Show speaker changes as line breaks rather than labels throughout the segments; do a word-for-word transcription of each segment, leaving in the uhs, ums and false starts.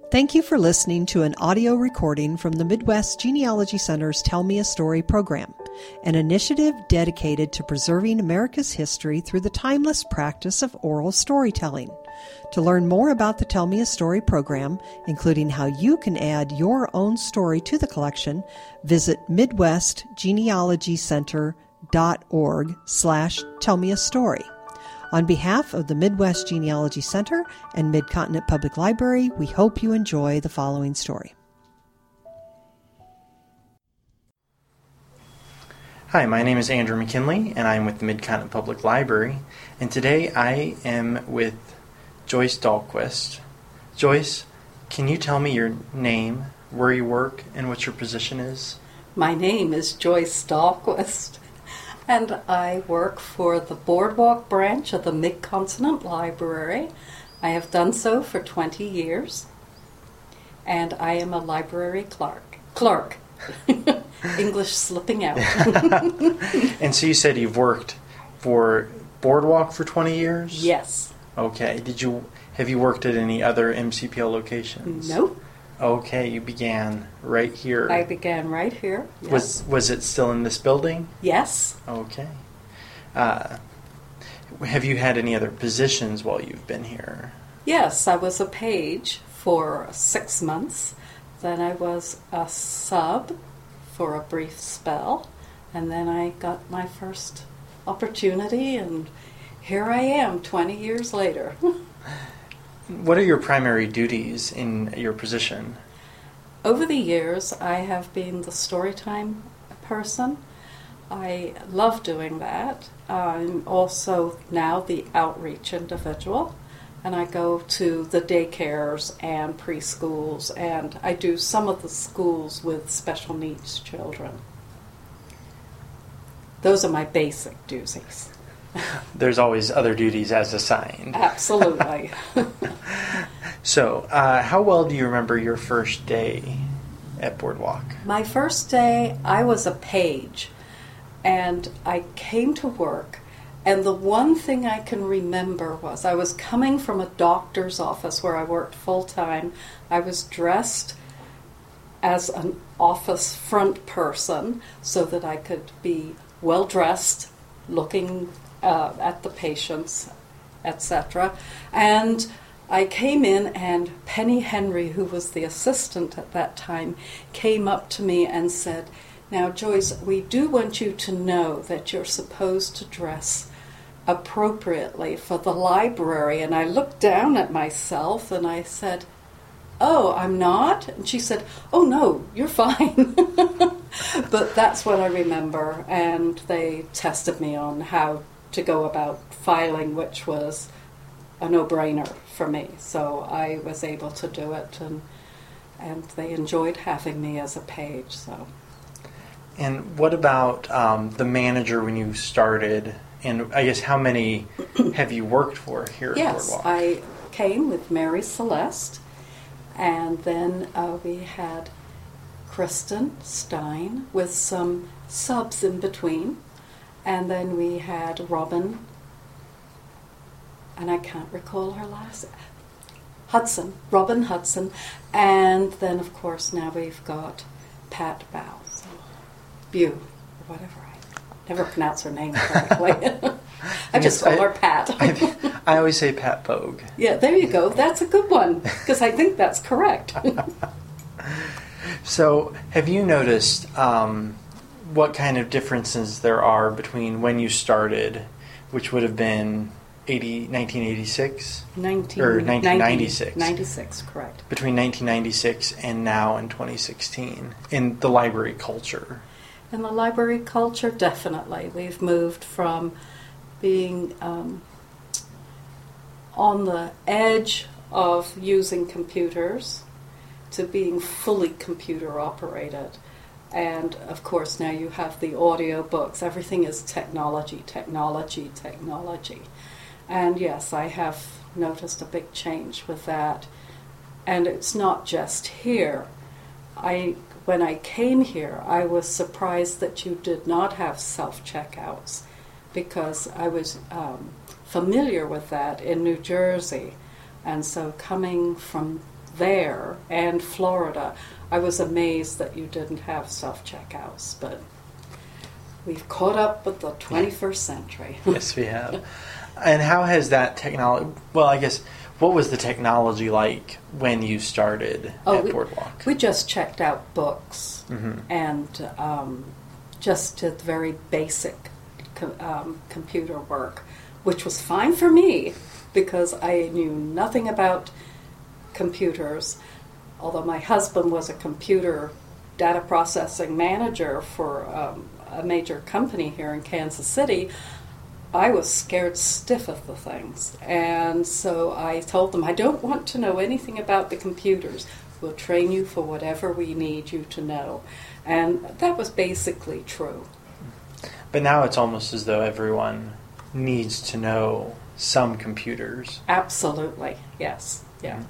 Thank you for listening to an audio recording from the Midwest Genealogy Center's Tell Me a Story program, an initiative dedicated to preserving America's history through the timeless practice of oral storytelling. To learn more about the Tell Me a Story program, including how you can add your own story to the collection, visit midwestgenealogycenter.org slash tell me a story. On behalf of the Midwest Genealogy Center and Mid-Continent Public Library, we hope you enjoy the following story.
Hi, my name is Andrew McKinley, and I'm with the Mid-Continent Public Library, and today I am with Joyce Dahlquist. Joyce, can you tell me your name, where you work, and what your position is?
My name is Joyce Dahlquist, and I work for the Boardwalk branch of the Mid-Continent Library. I have done so for twenty years, and I am a library clerk. Clerk. English slipping out.
And so you said you've worked for Boardwalk for twenty years?
Yes.
Okay. Did you have you worked at any other M C P L locations?
No.
Okay, you began right here.
I began right here. Yes.
Was was it still in this building?
Yes.
Okay. Uh, have you had any other positions while you've been here?
Yes, I was a page for six months. Then I was a sub for a brief spell. And then I got my first opportunity, and here I am twenty years later.
What are your primary duties in your position?
Over the years, I have been the storytime person. I love doing that. I'm also now the outreach individual, and I go to the daycares and preschools, and I do some of the schools with special needs children. Those are my basic duties.
There's always other duties as assigned.
Absolutely.
So, uh, how well do you remember your first day at Boardwalk?
My first day, I was a page, and I came to work, and the one thing I can remember was I was coming from a doctor's office where I worked full-time. I was dressed as an office front person so that I could be well-dressed, looking Uh, at the patients, et cetera. And I came in, and Penny Henry, who was the assistant at that time, came up to me and said, "Now, Joyce, we do want you to know that you're supposed to dress appropriately for the library." And I looked down at myself and I said, "Oh, I'm not?" And she said, "Oh, no, you're fine." But that's what I remember. And they tested me on how to go about filing, which was a no-brainer for me. So I was able to do it, and and they enjoyed having me as a page. So.
And what about um, the manager when you started? And I guess how many have you worked for here at
Yes,
Boardwalk?
I came with Mary Celeste, and then uh, we had Kristen Stein with some subs in between. And then we had Robin, and I can't recall her last, Hudson, Robin Hudson. And then, of course, now we've got Pat Bow, so Bew, or whatever. I never pronounce her name correctly. I just call
I,
her Pat.
I, I always say Pat Bogue.
Yeah, there you go. That's a good one, because I think that's correct.
So, have you noticed um, what kind of differences there are between when you started, which would have been eighty, nineteen eighty-six?
nineteen,
or nineteen ninety-six.
ninety-six, correct.
Between nineteen ninety-six and now in twenty sixteen, in the library culture?
In the library culture, definitely. We've moved from being um, on the edge of using computers to being fully computer operated. And, of course, now you have the audio books. Everything is technology, technology, technology. And, yes, I have noticed a big change with that. And it's not just here. I, when I came here, I was surprised that you did not have self-checkouts, because I was um, familiar with that in New Jersey. And so coming from there and Florida, I was amazed that you didn't have self-checkouts, but we've caught up with the twenty-first century.
Yes, we have. And how has that technology, well, I guess, what was the technology like when you started
oh,
at
we,
Boardwalk?
We just checked out books
Mm-hmm.
and um, just did very basic co- um, computer work, which was fine for me because I knew nothing about computers. Although my husband was a computer data processing manager for um, a major company here in Kansas City, I was scared stiff of the things. And so I told them, I don't want to know anything about the computers. We'll train you for whatever we need you to know. And that was basically true.
But now it's almost as though everyone needs to know some computers.
Absolutely, yes, yeah.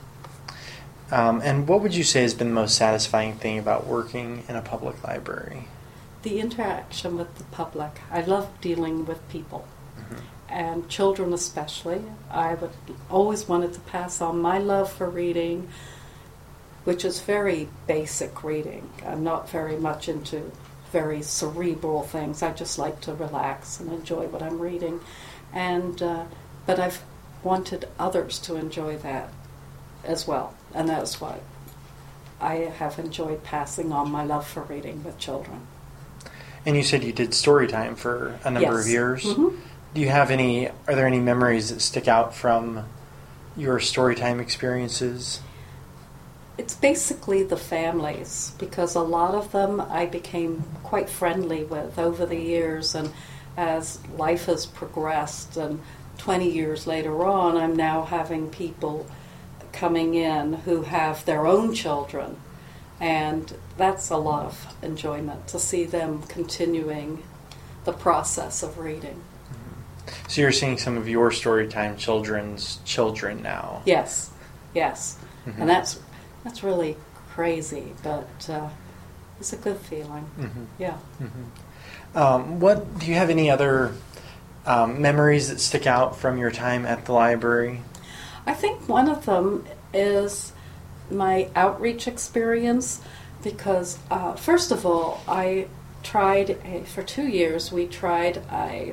Um, and what would you say has been the most satisfying thing about working in a public library?
The interaction with the public. I love dealing with people,
Mm-hmm.
and children especially. I would always wanted to pass on my love for reading, which is very basic reading. I'm not very much into very cerebral things. I just like to relax and enjoy what I'm reading. And uh, but I've wanted others to enjoy that as well. And that's what I have enjoyed, passing on my love for reading with children.
And you said you did story time for a number
Yes.
of years.
Mm-hmm.
Do you have any, are there any memories that stick out from your story time experiences?
It's basically the families, because a lot of them I became quite friendly with over the years, and as life has progressed, and twenty years later on, I'm now having people coming in who have their own children, and that's a lot of enjoyment to see them continuing the process of reading.
So you're seeing some of your Storytime children's children now.
Yes, yes,
Mhm.
and that's that's really crazy, but uh, it's a good feeling.
Mm-hmm.
Yeah.
Mm-hmm. Um, what do you have any other um, memories that stick out from your time at the library?
I think one of them is my outreach experience, because uh, first of all, I tried a, for two years. We tried a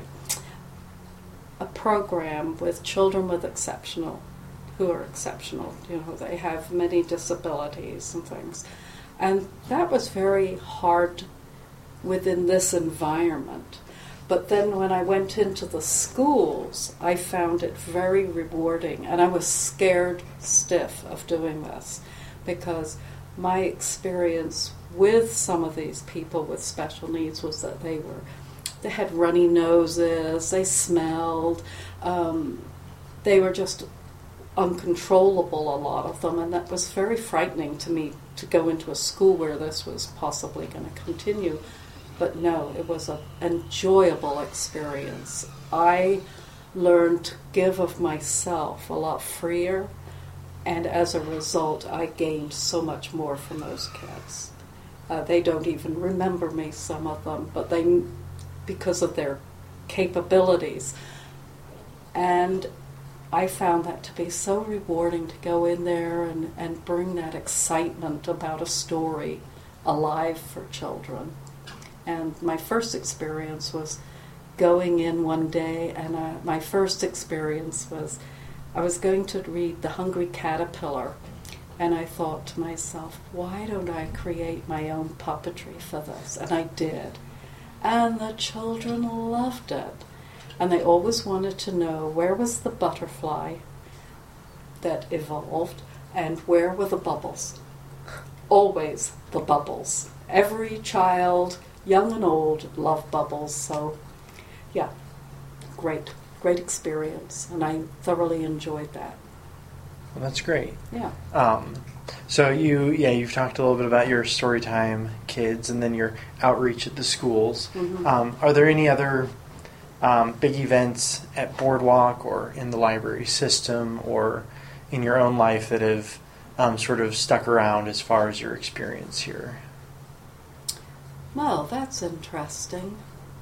a program with children with exceptional, who are exceptional. You know, they have many disabilities and things, and that was very hard within this environment. But then when I went into the schools, I found it very rewarding, and I was scared stiff of doing this, because my experience with some of these people with special needs was that they were, they had runny noses, they smelled, um, they were just uncontrollable, a lot of them, and that was very frightening to me, to go into a school where this was possibly going to continue. But no, it was an enjoyable experience. I learned to give of myself a lot freer, and as a result, I gained so much more from those kids. Uh, they don't even remember me, some of them, but they, because of their capabilities. And I found that to be so rewarding, to go in there and, and bring that excitement about a story alive for children. And my first experience was going in one day, and uh, my first experience was I was going to read The Hungry Caterpillar, and I thought to myself, why don't I create my own puppetry for this? And I did. And the children loved it. And they always wanted to know, where was the butterfly that evolved, and where were the bubbles? Always the bubbles. Every child, young and old, love bubbles. So, yeah, great, great experience, and I thoroughly enjoyed that.
Well, that's great.
Yeah.
Um, so you, yeah, you've talked a little bit about your Storytime kids, and then your outreach at the schools.
Mm-hmm.
Um, are there any other um, big events at Boardwalk or in the library system or in your own life that have um, sort of stuck around as far as your experience here?
Well, that's interesting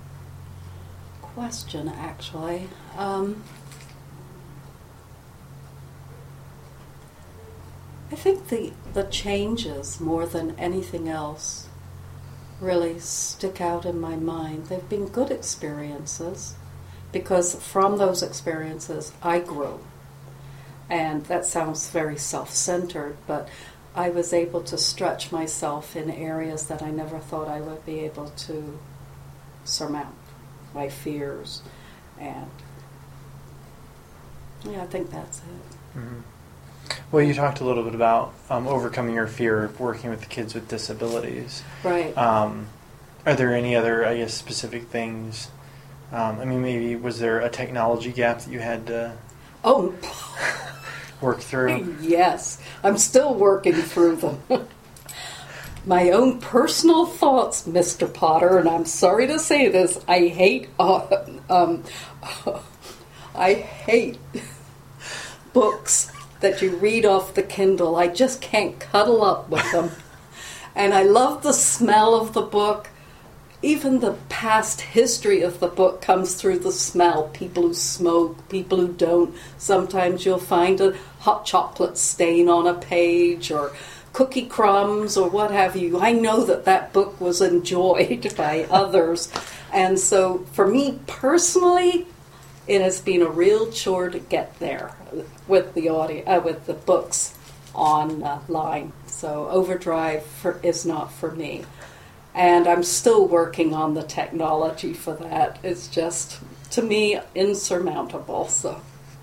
question, actually. Um, I think the, the changes, more than anything else, really stick out in my mind. They've been good experiences, because from those experiences I grew. And that sounds very self-centered, but I was able to stretch myself in areas that I never thought I would be able to surmount, my fears. And yeah, I think that's it.
Mm-hmm. Well, you talked a little bit about um, overcoming your fear of working with kids with disabilities.
Right.
Um, are there any other, I guess, specific things? Um, I mean, maybe was there a technology gap that you had to
oh,
work through?
Yes, I'm still working through them. My own personal thoughts, Mister Potter, and I'm sorry to say this, I hate, uh, um, I hate books that you read off the Kindle. I just can't cuddle up with them. And I love the smell of the book. Even the past history of the book comes through the smell. People who smoke, people who don't. Sometimes you'll find a hot chocolate stain on a page or cookie crumbs or what have you. I know that that book was enjoyed by others. And so for me personally, it has been a real chore to get there with the audio, uh, with the books online. So Overdrive for, is not for me. And I'm still working on the technology for that. It's just, to me, insurmountable. So,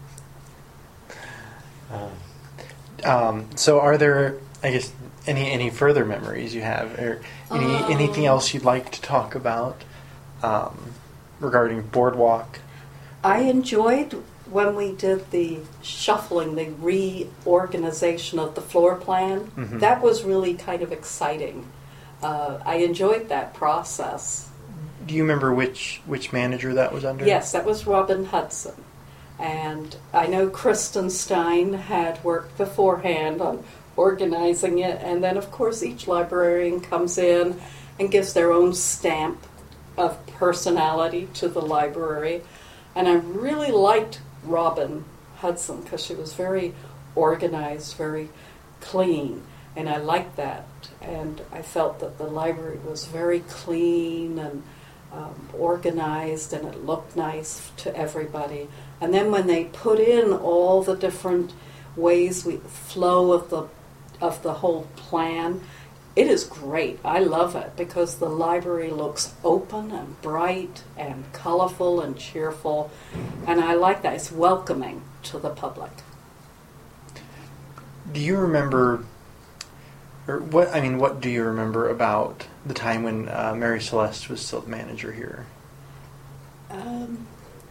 um, um, so are there, I guess, any any further memories you have, or any um, anything else you'd like to talk about um, regarding Boardwalk?
I enjoyed when we did the shuffling, the reorganization of the floor plan. Mm-hmm. That was really kind of exciting. Uh, I enjoyed that process.
Do you remember which which manager that was under?
Yes, that was Robin Hudson. And I know Kristen Stein had worked beforehand on organizing it. And then, of course, each librarian comes in and gives their own stamp of personality to the library. And I really liked Robin Hudson because she was very organized, very clean. And I liked that. And I felt that the library was very clean and um, organized, and it looked nice to everybody. And then when they put in all the different ways we flow of the of the whole plan, it is great. I love it because the library looks open and bright and colorful and cheerful, and I like that. It's welcoming to the public.
Do you remember, or what? I mean, what do you remember about the time when uh, Mary Celeste was still the manager here?
Um,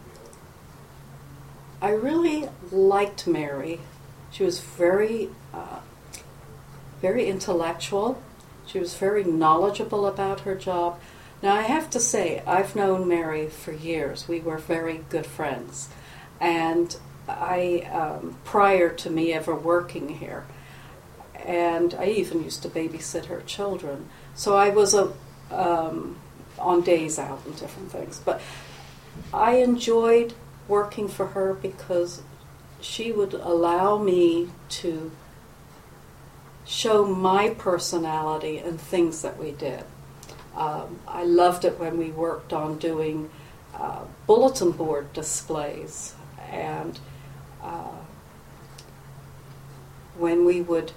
I really liked Mary. She was very, uh, very intellectual. She was very knowledgeable about her job. Now, I have to say, I've known Mary for years. We were very good friends. And I, um, prior to me ever working here, and I even used to babysit her children. So I was a, um, on days out and different things. But I enjoyed working for her because she would allow me to show my personality in things that we did. Um, I loved it when we worked on doing uh, bulletin board displays, and uh, when we would,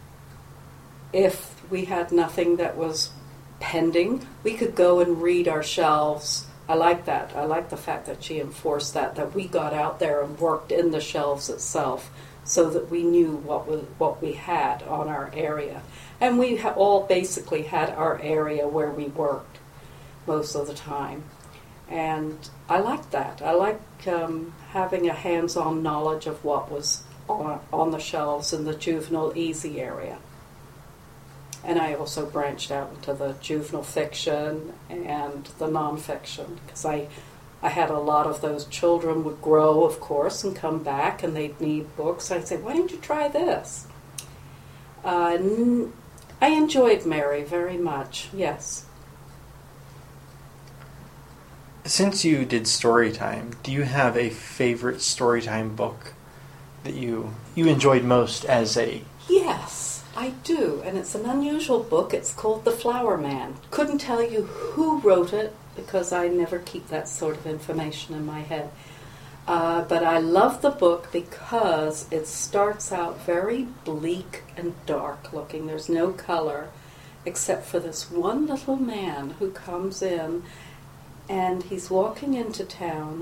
if we had nothing that was pending, we could go and read our shelves. I like that. I like the fact that she enforced that, that we got out there and worked in the shelves itself, so that we knew what we, what we had on our area. And we ha- all basically had our area where we worked most of the time. And I liked that. I like um, having a hands-on knowledge of what was on, on the shelves in the juvenile easy area. And I also branched out into the juvenile fiction and the nonfiction, because I I had a lot of those children would grow, of course, and come back, and they'd need books. I'd say, why don't you try this? Uh, n- I enjoyed Mary very much, yes.
Since you did Storytime, do you have a favorite Storytime book that you you enjoyed most as a
Yes, I do, and it's an unusual book. It's called The Flower Man. Couldn't tell you who wrote it because I never keep that sort of information in my head. Uh, but I love the book because it starts out very bleak and dark looking. There's no color except for this one little man who comes in, and he's walking into town,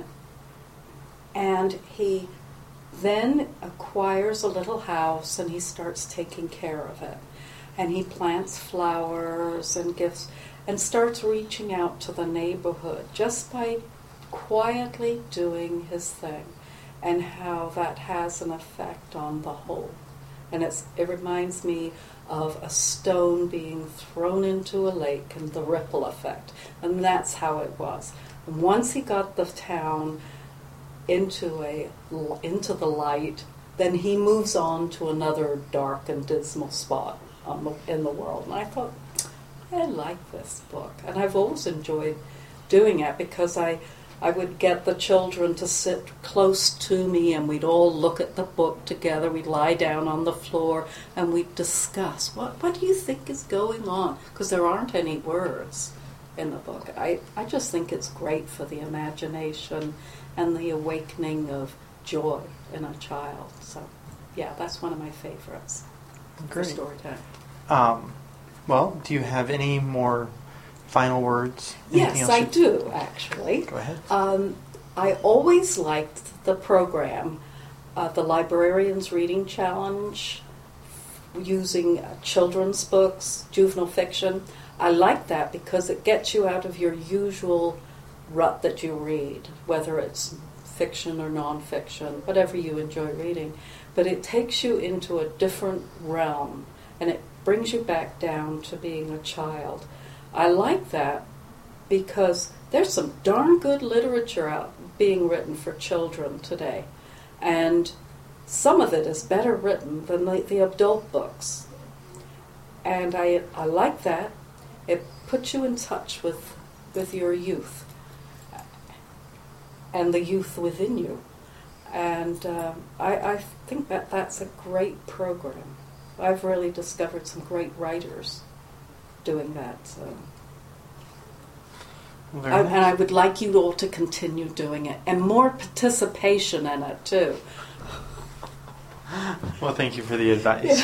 and he then acquires a little house and he starts taking care of it. And he plants flowers and gives and starts reaching out to the neighborhood just by quietly doing his thing, and how that has an effect on the whole. And it's, it reminds me of a stone being thrown into a lake and the ripple effect. And that's how it was. And once he got the town into a into the light, then he moves on to another dark and dismal spot um, in the world. And I thought, I like this book. And I've always enjoyed doing it because I I would get the children to sit close to me and we'd all look at the book together. We'd lie down on the floor and we'd discuss, what, what do you think is going on? Because there aren't any words in the book. I, I just think it's great for the imagination and the awakening of joy in a child. So, yeah, that's one of my favorites
Great.
for story time.
Um, well, do you have any more final words? Anything
Yes,
else
I
you-
do, actually.
Go ahead.
Um, I always liked the program, uh, the Librarians Reading Challenge, using uh, children's books, juvenile fiction. I like that because it gets you out of your usual rut that you read, whether it's fiction or nonfiction, whatever you enjoy reading. But it takes you into a different realm, and it brings you back down to being a child. I like that because there's some darn good literature out being written for children today. And some of it is better written than the, the adult books. And I, I like that. It puts you in touch with, with your youth and the youth within you. And uh, I, I think that that's a great program. I've really discovered some great writers doing that. So.
Very
I,
nice.
and I would like you all to continue doing it, and more participation in it too.
Well, thank you for the advice.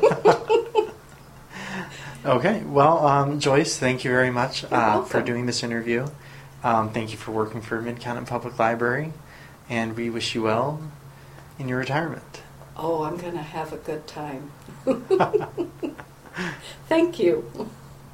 Okay, well, um, Joyce, thank you very much uh, for doing this interview. Um, thank you for working for Mid-Continent Public Library, and we wish you well in your retirement.
Oh, I'm going to have a good time. Thank you.